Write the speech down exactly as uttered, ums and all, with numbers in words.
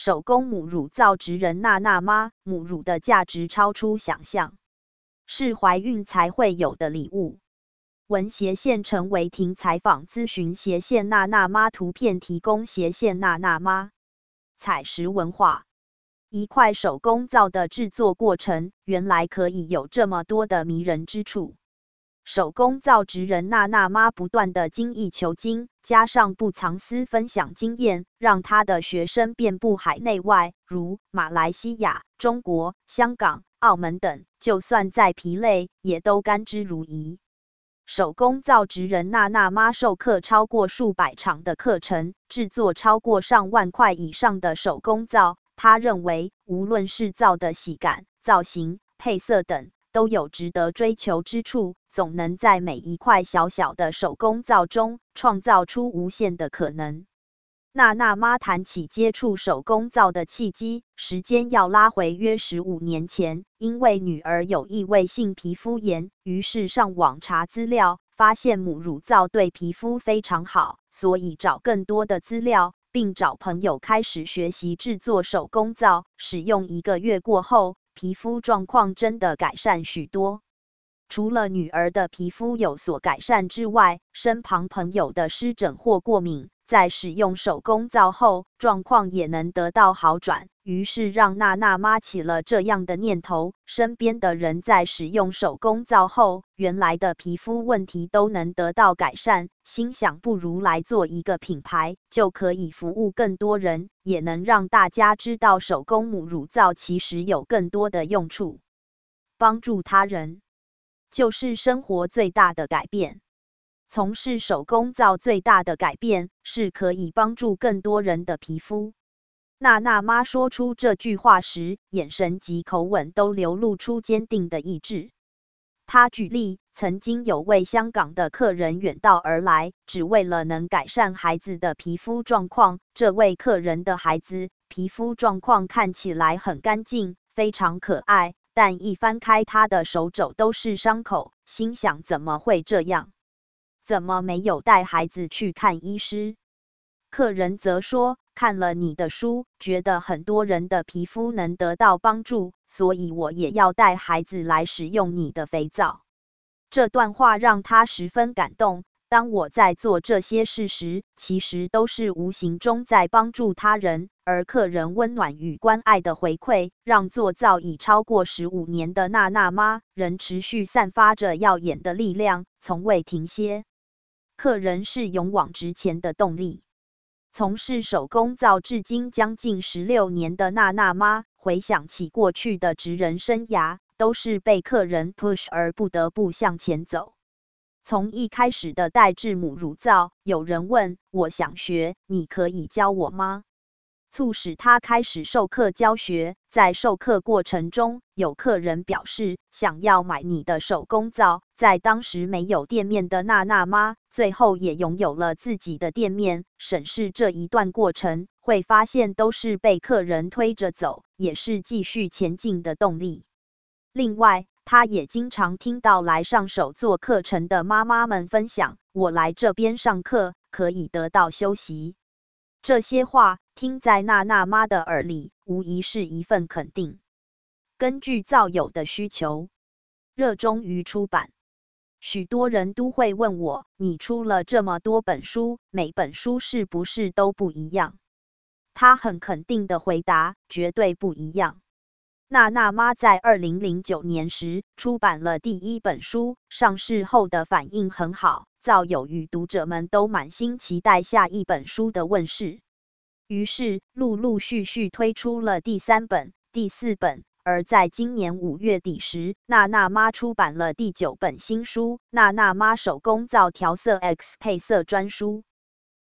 手工母乳造职人娜娜妈，母乳的价值超出想象，是怀孕才会有的礼物。文斜线陈维婷采访咨询斜线娜娜妈，图片提供斜线娜娜妈。采石文化，一块手工皂的制作过程，原来可以有这么多的迷人之处。手工皂职人娜娜妈不断的精益求精，加上不藏私分享经验，让她的学生遍布海内外，如马来西亚、中国、香港、澳门等，就算再疲累，也都甘之如饴。手工皂职人娜娜妈授课超过数百场的课程，制作超过上万块以上的手工皂。她认为，无论是皂的洗感、造型、配色等，都有值得追求之处，总能在每一块小小的手工皂中创造出无限的可能。娜娜妈谈起接触手工皂的契机，时间要拉回约十五年前，因为女儿有异位性皮肤炎，于是上网查资料，发现母乳皂对皮肤非常好，所以找更多的资料，并找朋友开始学习制作手工皂。使用一个月过后，皮肤状况真的改善许多。除了女儿的皮肤有所改善之外，身旁朋友的湿疹或过敏，在使用手工皂后，状况也能得到好转。于是让娜娜妈起了这样的念头，身边的人在使用手工皂后，原来的皮肤问题都能得到改善，心想不如来做一个品牌，就可以服务更多人，也能让大家知道手工母乳皂其实有更多的用处。帮助他人，就是生活最大的改变。从事手工皂最大的改变，是可以帮助更多人的皮肤。娜娜妈说出这句话时，眼神及口吻都流露出坚定的意志。她举例，曾经有位香港的客人远道而来，只为了能改善孩子的皮肤状况。这位客人的孩子皮肤状况看起来很干净，非常可爱，但一翻开他的手肘都是伤口，心想怎么会这样？怎么没有带孩子去看医师？客人则说，看了你的书，觉得很多人的皮肤能得到帮助，所以我也要带孩子来使用你的肥皂。这段话让他十分感动。当我在做这些事时，其实都是无形中在帮助他人，而客人温暖与关爱的回馈，让做皂已超过十五年的娜娜妈，仍持续散发着耀眼的力量，从未停歇。客人是勇往直前的动力。从事手工皂至今将近十六年的娜娜妈，回想起过去的职人生涯，都是被客人 push 而不得不向前走。从一开始的代制母乳皂，有人问我想学，你可以教我吗？促使他开始授课教学。在授课过程中，有客人表示想要买你的手工皂，在当时没有店面的娜娜妈，最后也拥有了自己的店面。审视这一段过程，会发现都是被客人推着走，也是继续前进的动力。另外，他也经常听到来上手作课程的妈妈们分享，我来这边上课，可以得到休息。这些话听在娜娜妈的耳里，无疑是一份肯定。根据皂友的需求，热衷于出版。许多人都会问我，你出了这么多本书，每本书是不是都不一样？他很肯定的回答，绝对不一样。娜娜妈在二零零九年时出版了第一本书，上市后的反应很好，皂友与读者们都满心期待下一本书的问世。于是陆陆续续推出了第三本、第四本，而在今年五月底时，娜娜妈出版了第九本新书《娜娜妈手工皂调色 X 配色专书》。